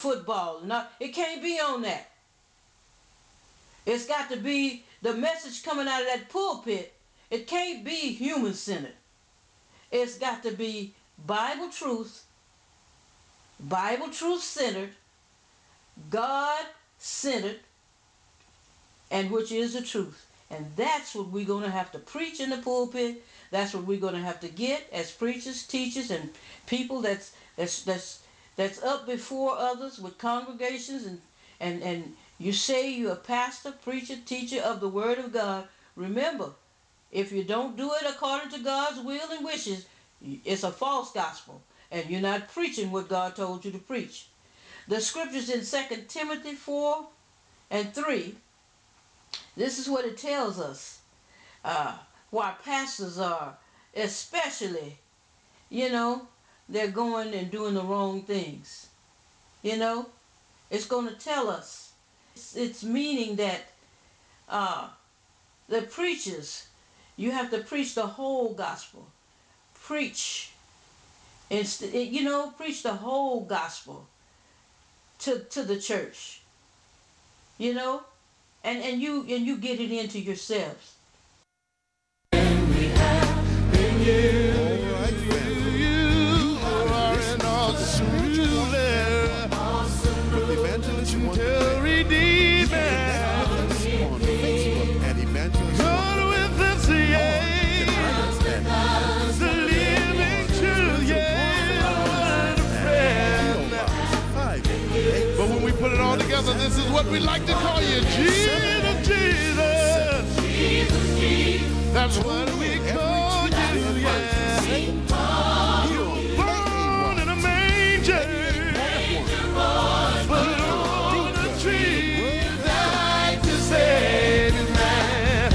football. Not, it can't be on that. It's got to be the message coming out of that pulpit. It can't be human centered. It's got to be Bible truth centered, God centered, and which is the truth. And that's what we're going to have to preach in the pulpit. That's what we're going to have to get as preachers, teachers, and people that's up before others with congregations, and you say you're a pastor, preacher, teacher of the Word of God. Remember, if you don't do it according to God's will and wishes, it's a false gospel, and you're not preaching what God told you to preach. The scriptures in 2 Timothy 4 and 3, this is what it tells us. Uh, why pastors are, especially, you know, they're going and doing the wrong things. You know, it's going to tell us. It's meaning that uh, the preachers, you have to preach the whole gospel. Preach, preach the whole gospel to the church. You know, and you get it into yourselves. But when we put it all together, this is what we like to call you. Jesus, Jesus. Jesus, Jesus. That's what we call you, yeah. You were born in a manger. But on a tree, died to save his man.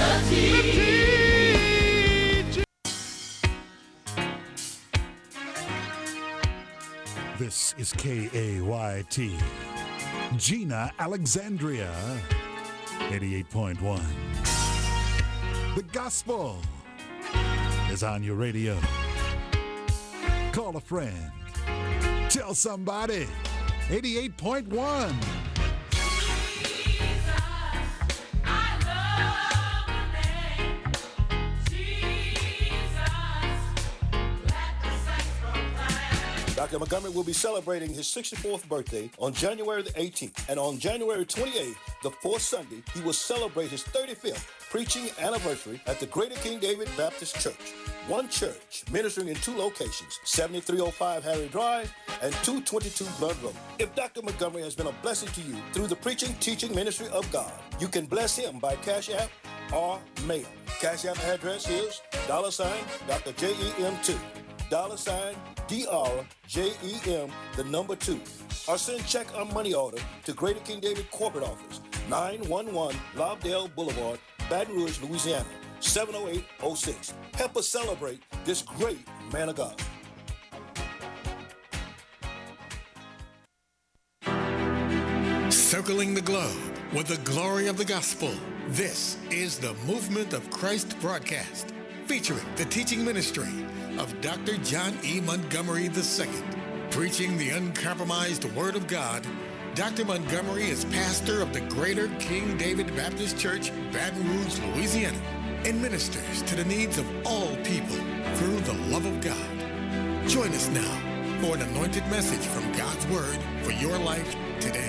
This is KAYT. Gina Alexandria, 88.1. The gospel is on your radio. Call a friend. Tell somebody. 88.1. Dr. Montgomery will be celebrating his 64th birthday on January the 18th. And on January 28th, the fourth Sunday, he will celebrate his 35th preaching anniversary at the Greater King David Baptist Church. One church, ministering in two locations, 7305 Harry Drive and 222 Blood Road. If Dr. Montgomery has been a blessing to you through the preaching, teaching ministry of God, you can bless him by Cash App or mail. Cash App address is $Dr. JEM2. $DRJEM, the number 2. Or send check or money order to Greater King David Corporate Office, 911 Lobdell Boulevard, Baton Rouge, Louisiana, 70806. Help us celebrate this great man of God. Circling the globe with the glory of the gospel. This is the Movement of Christ broadcast, featuring the teaching ministry of Dr. John E. Montgomery II. Preaching the uncompromised Word of God, Dr. Montgomery is pastor of the Greater King David Baptist Church, Baton Rouge, Louisiana, and ministers to the needs of all people through the love of God. Join us now for an anointed message from God's Word for your life today.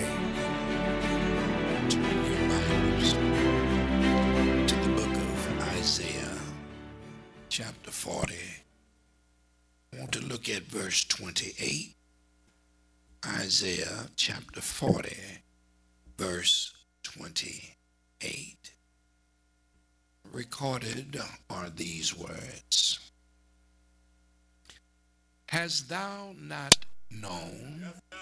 Turn your Bibles to the book of Isaiah, chapter 40. I want to look at verse 28. Isaiah chapter 40, verse 28. Recorded are these words. Hast thou not known?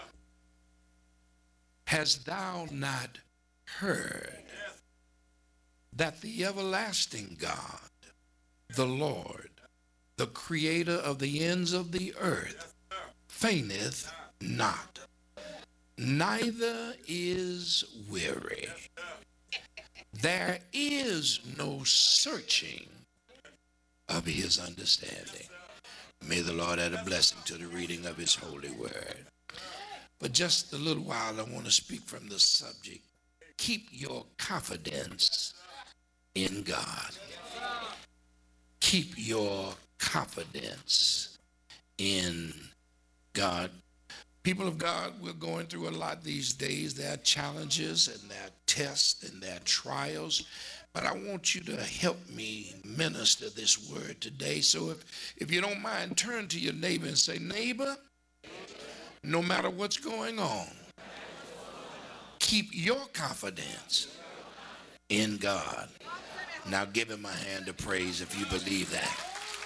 Hast thou not heard that the everlasting God, the Lord, the creator of the ends of the earth, fainteth not, neither is weary. There is no searching of his understanding. May the Lord add a blessing to the reading of his holy word. But just a little while, I want to speak from the subject. Keep your confidence in God. Keep your confidence in God. People of God, we're going through a lot these days. There are challenges and there are tests and there are trials. But I want you to help me minister this word today. So if you don't mind, turn to your neighbor and say, neighbor, no matter what's going on, keep your confidence in God. Now give him a hand of praise if you believe that.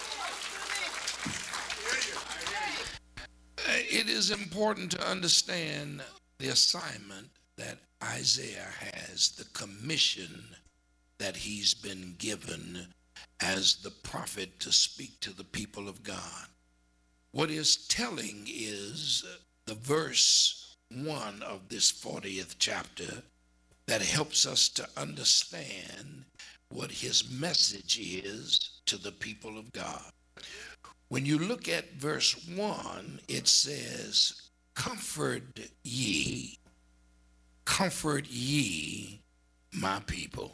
It is important to understand the assignment that Isaiah has, the commission that he's been given as the prophet to speak to the people of God. What is telling is the verse 1 of this 40th chapter that helps us to understand what his message is to the people of God. When you look at verse 1, it says, comfort ye, my people.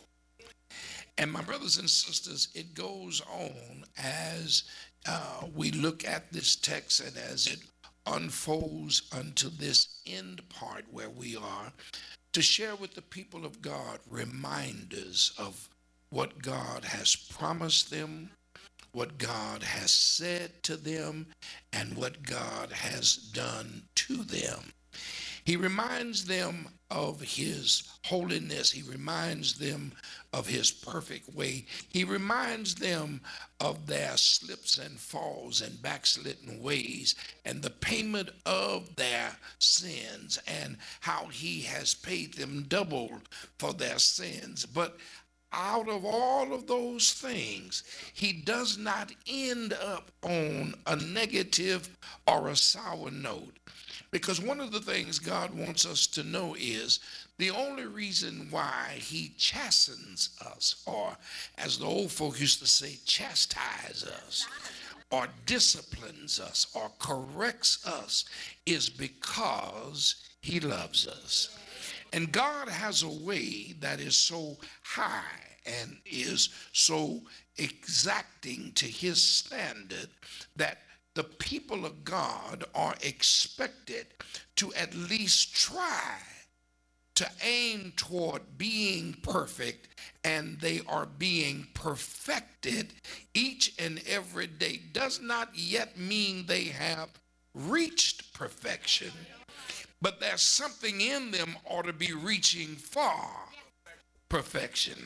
And my brothers and sisters, it goes on as we look at this text and as it unfolds unto this end part where we are, to share with the people of God reminders of what God has promised them, what God has said to them, and what God has done to them. He reminds them of his holiness. He reminds them of his perfect way. He reminds them of their slips and falls and backslidden ways and the payment of their sins and how he has paid them double for their sins. But out of all of those things, he does not end up on a negative or a sour note. Because one of the things God wants us to know is the only reason why he chastens us, or as the old folk used to say, chastise us, or disciplines us, or corrects us, is because he loves us. And God has a way that is so high and is so exacting to his standard that the people of God are expected to at least try to aim toward being perfect, and they are being perfected each and every day. Does not yet mean they have reached perfection, but there's something in them ought to be reaching for perfection.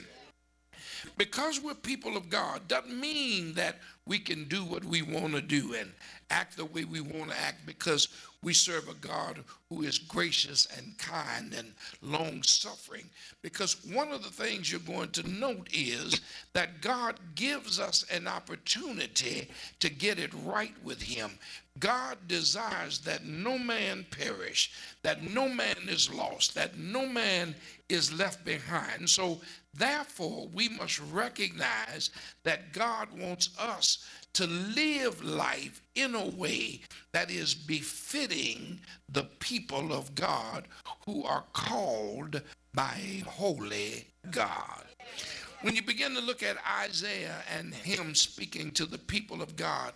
Because we're people of God doesn't mean that we can do what we want to do and act the way we want to act, because we serve a God who is gracious and kind and long-suffering. Because one of the things you're going to note is that God gives us an opportunity to get it right with him. God desires that no man perish, that no man is lost, that no man is left behind. So therefore, we must recognize that God wants us to live life in a way that is befitting the people of God who are called by a holy God. When you begin to look at Isaiah and him speaking to the people of God,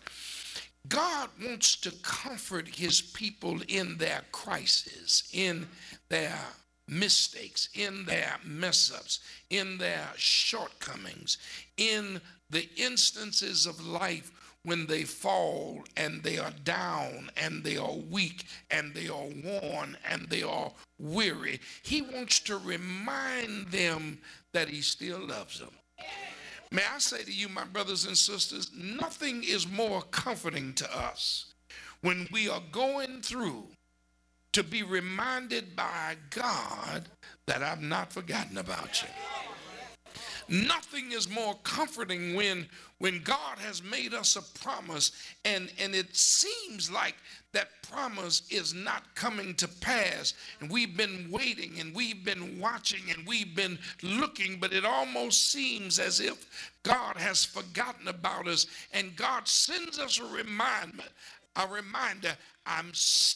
God wants to comfort his people in their crisis, in their mistakes, in their mess-ups, in their shortcomings, in the instances of life when they fall and they are down and they are weak and they are worn and they are weary. He wants to remind them that he still loves them. May I say to you, my brothers and sisters, nothing is more comforting to us when we are going through to be reminded by God that I've not forgotten about you. Nothing is more comforting when God has made us a promise and it seems like that promise is not coming to pass, and we've been waiting and we've been watching and we've been looking, but it almost seems as if God has forgotten about us, and God sends us a reminder. a reminder, I'm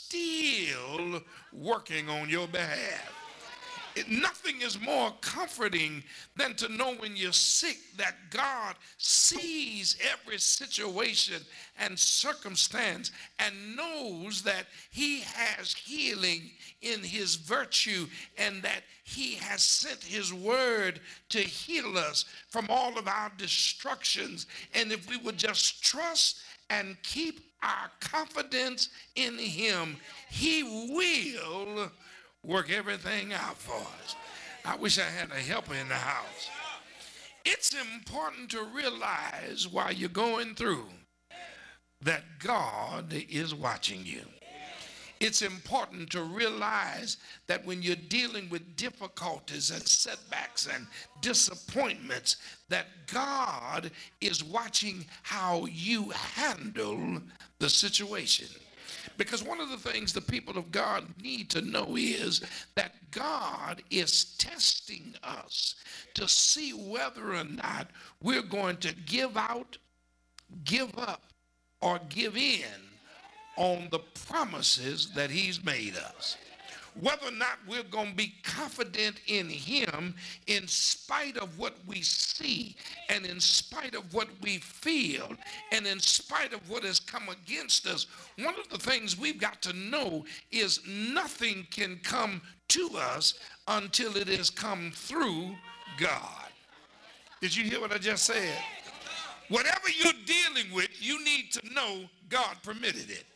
still working on your behalf. Nothing is more comforting than to know when you're sick that God sees every situation and circumstance and knows that he has healing in his virtue and that he has sent his word to heal us from all of our destructions. And if we would just trust and keep our confidence in him, he will work everything out for us. I wish I had a helper in the house. It's important to realize while you're going through that God is watching you. It's important to realize that when you're dealing with difficulties and setbacks and disappointments, that God is watching how you handle the situation. Because one of the things the people of God need to know is that God is testing us to see whether or not we're going to give out, give up, or give in on the promises that he's made us. Whether or not we're going to be confident in him in spite of what we see and in spite of what we feel and in spite of what has come against us. One of the things we've got to know is nothing can come to us until it has come through God. Did you hear what I just said? Whatever you're dealing with, you need to know God permitted it.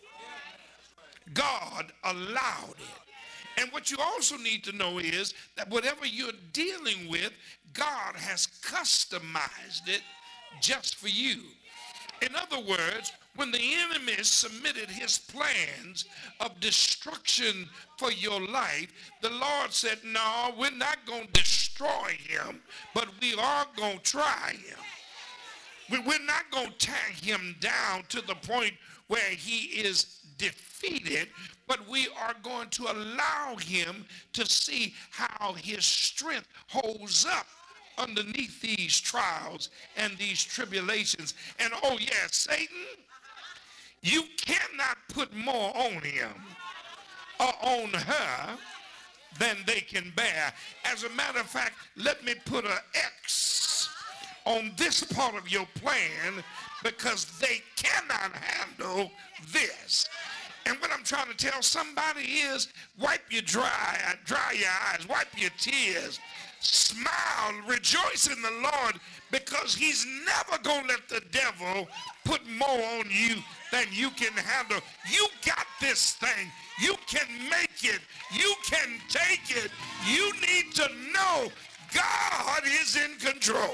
God allowed it. And what you also need to know is that whatever you're dealing with, God has customized it just for you. In other words, when the enemy submitted his plans of destruction for your life, the Lord said, no, we're not going to destroy him, but we are going to try him. We're not going to tear him down to the point where he is defeated, but we are going to allow him to see how his strength holds up underneath these trials and these tribulations. And oh yeah, Satan, you cannot put more on him or on her than they can bear. As a matter of fact, let me put an X on this part of your plan because they cannot handle this. And what I'm trying to tell somebody is wipe your dry your eyes, wipe your tears, smile, rejoice in the Lord because he's never going to let the devil put more on you than you can handle. You got this thing. You can make it. You can take it. You need to know God is in control.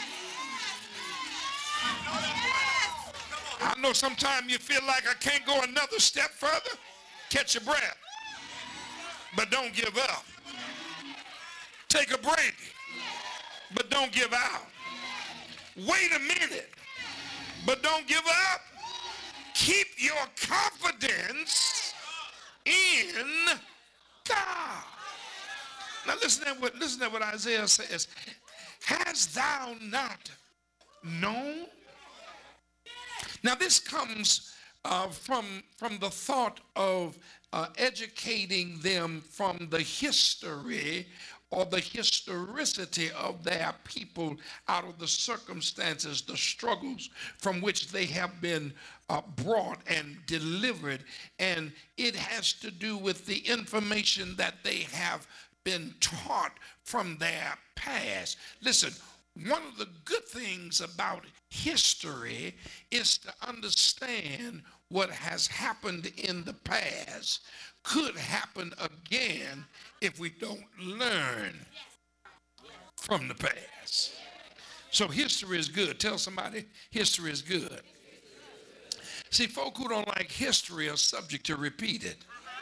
I know sometimes you feel like I can't go another step further. Catch your breath. But don't give up. Take a break. But don't give out. Wait a minute. But don't give up. Keep your confidence in God. Now listen to what Isaiah says. Hast thou not known? Now this comes from the thought of educating them from the history or the historicity of their people out of the circumstances, the struggles from which they have been brought and delivered. And it has to do with the information that they have been taught from their past. Listen, one of the good things about history is to understand what has happened in the past could happen again if we don't learn from the past. So history is good. Tell somebody history is good. See, folk who don't like history are subject to repeat it.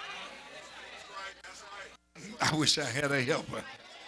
I wish I had a helper.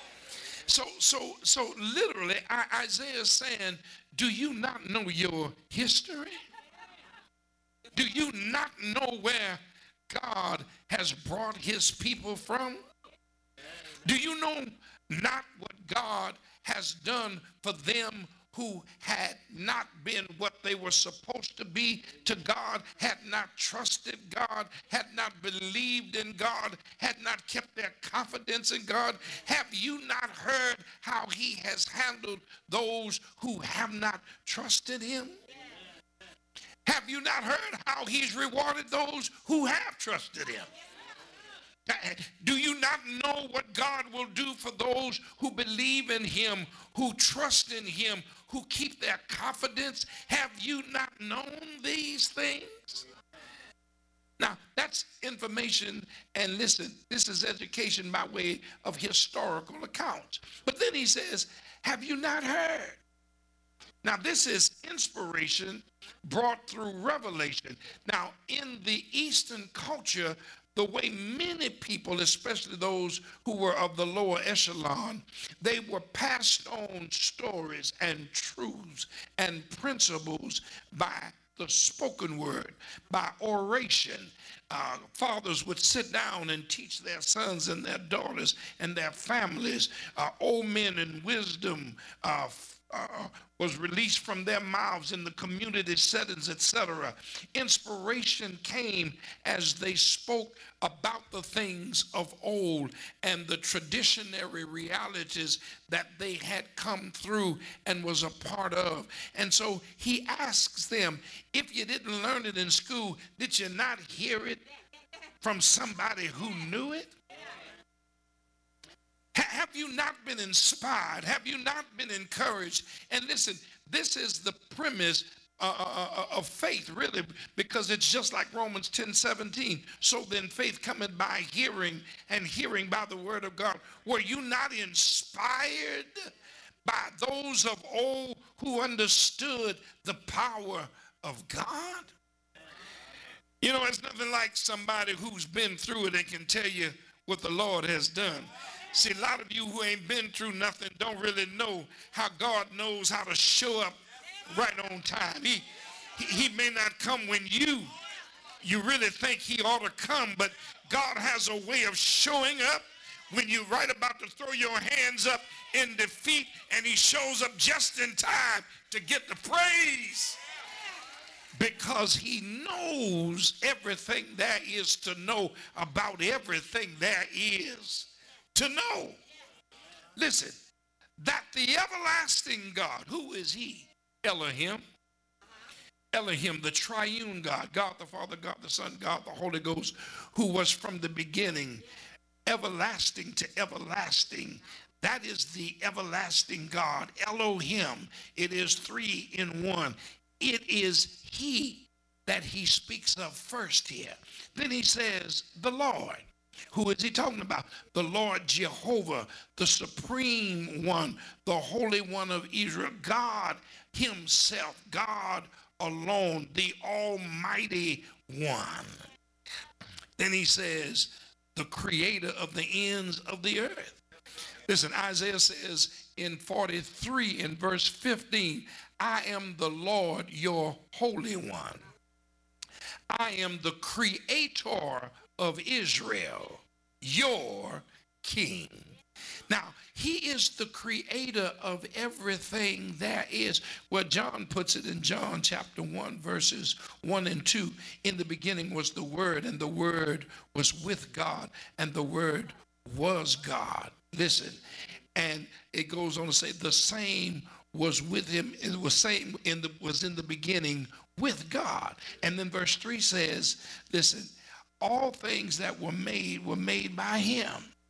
So literally, Isaiah is saying, do you not know your history? Do you not know where God has brought his people from? Do you know not what God has done for them who had not been what they were supposed to be to God, had not trusted God, had not believed in God, had not kept their confidence in God? Have you not heard how he has handled those who have not trusted him? Have you not heard how he's rewarded those who have trusted him? Do you not know what God will do for those who believe in him, who trust in him, who keep their confidence? Have you not known these things? Now, that's information, and listen, this is education by way of historical accounts. But then he says, have you not heard? Now, this is inspiration brought through revelation. Now, in the Eastern culture, the way many people, especially those who were of the lower echelon, they were passed on stories and truths and principles by the spoken word, by oration. Fathers would sit down and teach their sons and their daughters and their families. Old men in wisdom was released from their mouths in the community settings, etc. Inspiration came as they spoke about the things of old and the traditionary realities that they had come through and was a part of. And so he asks them, if you didn't learn it in school, did you not hear it from somebody who knew it? Have you not been inspired? Have you not been encouraged? And listen, this is the premise of faith, really, because it's just like Romans 10:17. So then faith cometh by hearing, and hearing by the word of God. Were you not inspired by those of old who understood the power of God? You know, it's nothing like somebody who's been through it and can tell you what the Lord has done. See, a lot of you who ain't been through nothing don't really know how God knows how to show up right on time. He may not come when you really think he ought to come, but God has a way of showing up when you're right about to throw your hands up in defeat, and he shows up just in time to get the praise. Because he knows everything there is to know about everything there is to know. Listen, that the everlasting God, who is he? Elohim. Elohim, the triune God, God the Father, God the Son, God the Holy Ghost, who was from the beginning, everlasting to everlasting. That is the everlasting God, Elohim. It is three in one. It is he that he speaks of first here. Then he says, the Lord. Who is he talking about? The Lord Jehovah, the supreme one, the Holy One of Israel, God himself, God alone, the Almighty One. Then he says, the creator of the ends of the earth. Listen, Isaiah says in 43 in verse 15, I am the Lord, your Holy One. I am the creator of Israel, your king. Now, he is the creator of everything there is. Well, John puts it in John chapter 1, verses 1 and 2. In the beginning was the Word, and the Word was with God, and the Word was God. Listen, and it goes on to say, the same was with him, it was same was in the beginning with God. And then verse 3 says, listen, all things that were made by him.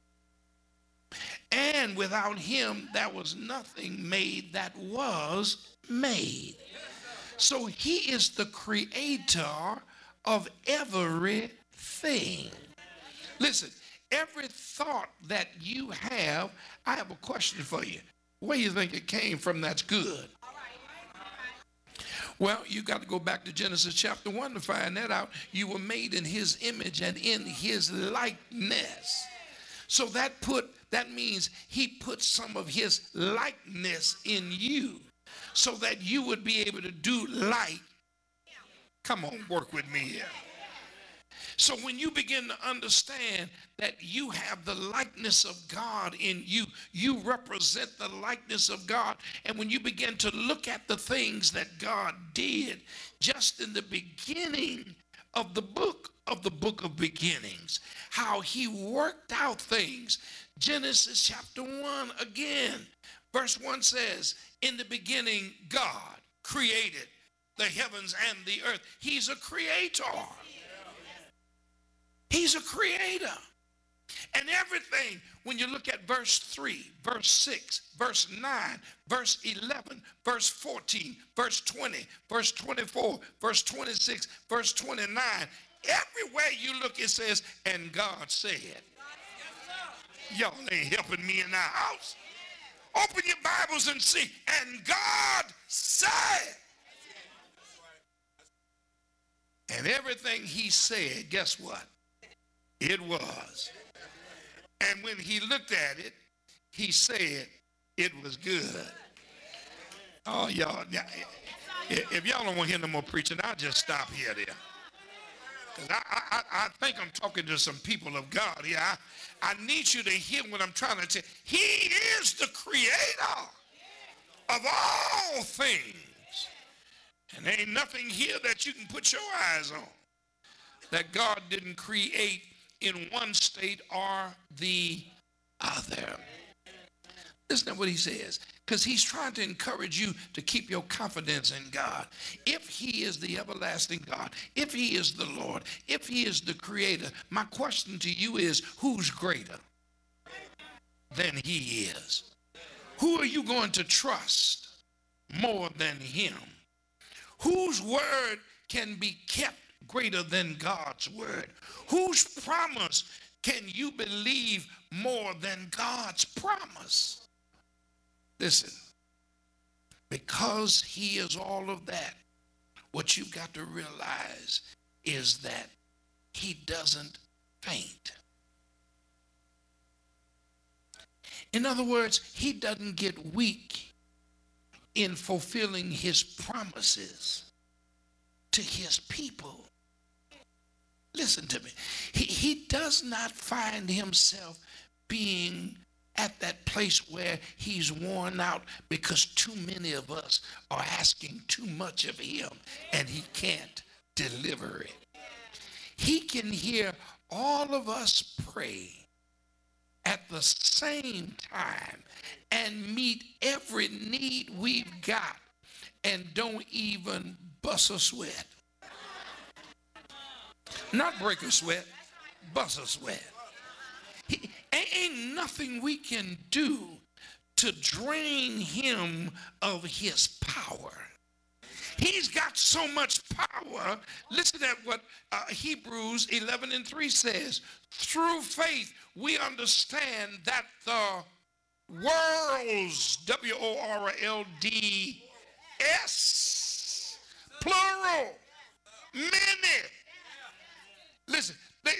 And without him, there was nothing made that was made. So he is the creator of everything. Listen, every thought that you have, I have a question for you. Where do you think it came from that's good? Well, you got to go back to Genesis chapter 1 to find that out. You were made in his image and in his likeness. So that means he put some of his likeness in you so that you would be able to do like. Come on, work with me here. So when you begin to understand that you have the likeness of God in you, you represent the likeness of God. And when you begin to look at the things that God did just in the beginning of the book of beginnings, how he worked out things. Genesis chapter 1 again, verse 1 says, in the beginning, God created the heavens and the earth. He's a creator. He's a creator. And everything, when you look at verse 3, verse 6, verse 9, verse 11, verse 14, verse 20, verse 24, verse 26, verse 29, everywhere you look it says, and God said. Y'all ain't helping me in the house. Open your Bibles and see, and God said. And everything he said, guess what? It was. And when he looked at it, he said it was good. Oh, y'all, if y'all don't want to hear no more preaching, I'll just stop here there. Because I think I'm talking to some people of God here. I need you to hear what I'm trying to tell you. He is the creator of all things. And there ain't nothing here that you can put your eyes on that God didn't create in one state or the other. Listen to what he says, because he's trying to encourage you to keep your confidence in God. If he is the everlasting God, if he is the Lord, if he is the creator, my question to you is, who's greater than he is? Who are you going to trust more than him? Whose word can be kept greater than God's word? Whose promise can you believe more than God's promise? Listen, because he is all of that, what you've got to realize is that he doesn't faint. In other words, he doesn't get weak in fulfilling his promises to his people. Listen to me. He does not find himself being at that place where he's worn out because too many of us are asking too much of him and he can't deliver it. He can hear all of us pray at the same time and meet every need we've got and don't even bust a sweat. Not break a sweat, bust a sweat. Ain't nothing we can do to drain him of his power. He's got so much power. Listen at what Hebrews 11:3 says. Through faith, we understand that the worlds, W-O-R-L-D-S, plural, many. Listen,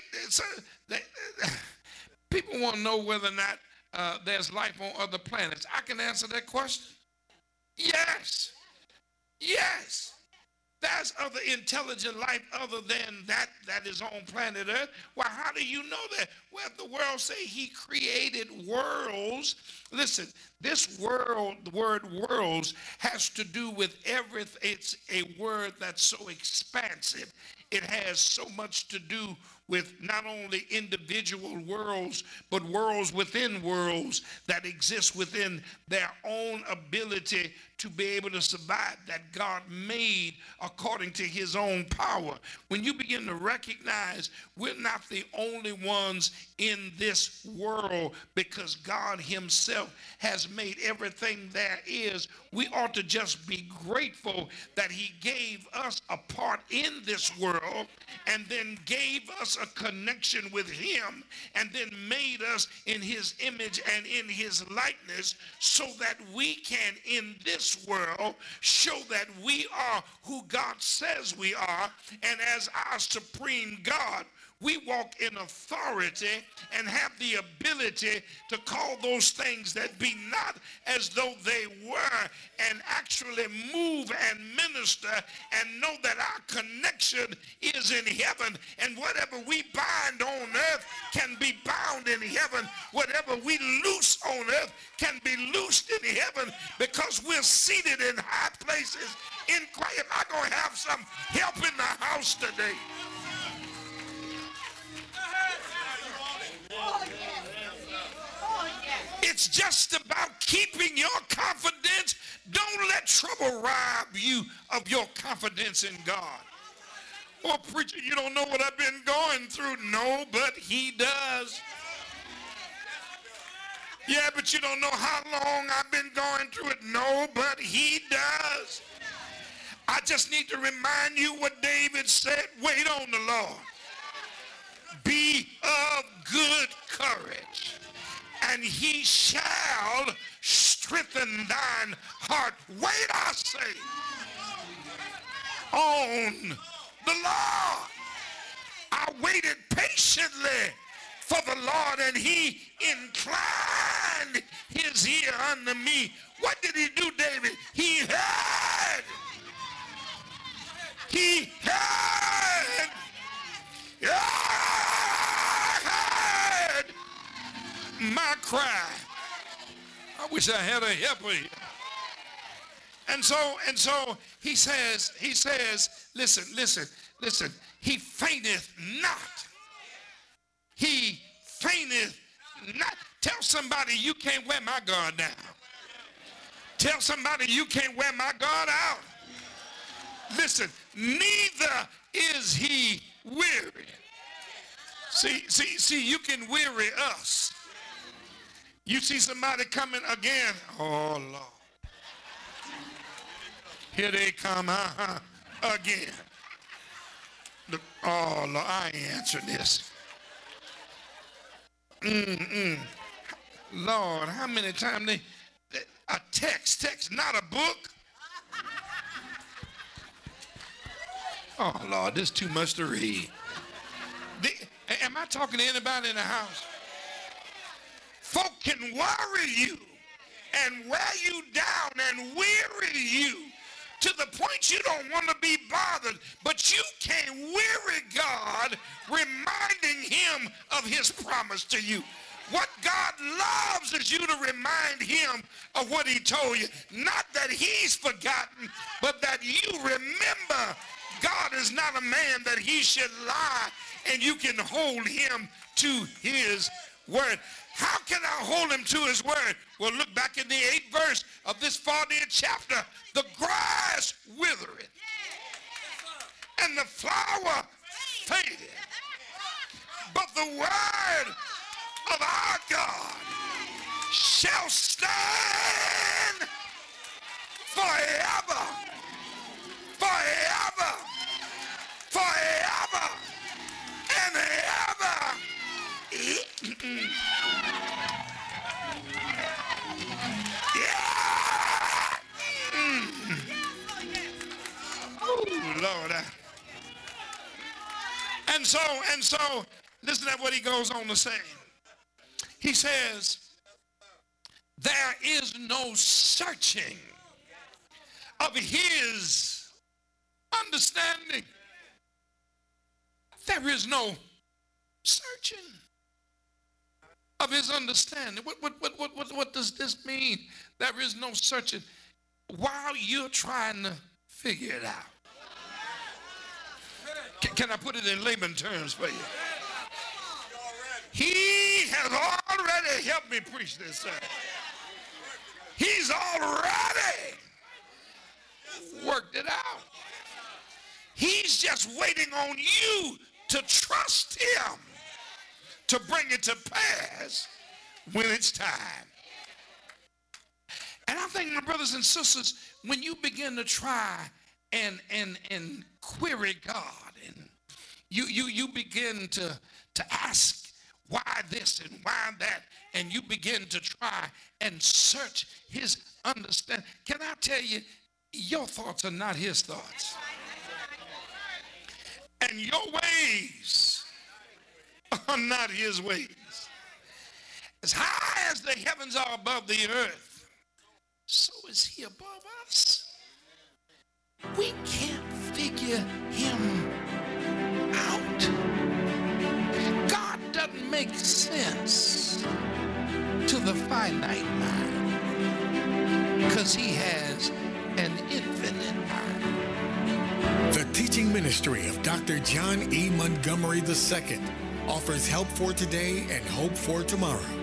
people want to know whether or not there's life on other planets. I can answer that question. Yes. Yes. There's other intelligent life other than that is on planet Earth. Well, how do you know that? Well, the world say he created worlds. Listen, this world, the word worlds, has to do with everything. It's a word that's so expansive. It has so much to do with not only individual worlds, but worlds within worlds that exist within their own ability to be able to survive, that God made according to his own power. When you begin to recognize we're not the only ones in this world because God himself has made everything there is, we ought to just be grateful that he gave us a part in this world and then gave us a connection with him and then made us in his image and in his likeness so that we can in this world show that we are who God says we are, and as our supreme God, we walk in authority and have the ability to call those things that be not as though they were, and actually move and minister and know that our connection is in heaven, and whatever we bind on earth can be bound in heaven. Whatever we loose on earth can be loosed in heaven, because we're seated in high places in Christ. Am I going to have some help in the house today? It's just about keeping your confidence. Don't let trouble rob you of your confidence in God. Oh, preacher, you don't know what I've been going through. No, but he does. Yeah, but you don't know how long I've been going through it. No, but he does. I just need to remind you what David said. Wait on the Lord. Be of good courage, and he shall strengthen thine heart. Wait, I say, on the Lord. I waited patiently for the Lord, and he inclined his ear unto me. What did he do, David? He heard. He heard. Heard my cry. I wish I had a helper here. And so he says, listen, he fainteth not. He fainteth not. Tell somebody you can't wear my guard down. Tell somebody you can't wear my guard out. Listen, neither is he weary. See, you can weary us. You see somebody coming again. Oh, Lord. Here they come, again. Oh, Lord, I ain't answering this. Lord, how many times a text, not a book? Oh, Lord, this is too much to read. Am I talking to anybody in the house? Folk can worry you and wear you down and weary you to the point you don't want to be bothered, but you can't weary God reminding him of his promise to you. What God loves is you to remind him of what he told you. Not that he's forgotten, but that you remember. God is not a man that he should lie, and you can hold him to his word. How can I hold him to his word? Well, look back in the 8th verse of this 40th chapter. The grass withereth, and the flower fadeth, but the word of our God shall stand forever, forever, forever, and ever. Yeah. Oh, Lord. And so, listen to what he goes on to say. He says, there is no searching of his understanding. There is no searching of his understanding. What does this mean? There is no searching while you're trying to figure it out. Can I put it in layman terms for you? He has already helped me preach this sermon. He's already worked it out. He's just waiting on you to trust him to bring it to pass when it's time. And I think, my brothers and sisters, when you begin to try and query God, and you begin to ask why this and why that, and you begin to try and search his understanding, can I tell you, your thoughts are not his thoughts. And your ways are not his ways. As high as the heavens are above the earth, so is he above us. We can't figure him out. God doesn't make sense to the finite mind because he has an infinite mind. The teaching ministry of Dr. John E. Montgomery II offers help for today and hope for tomorrow.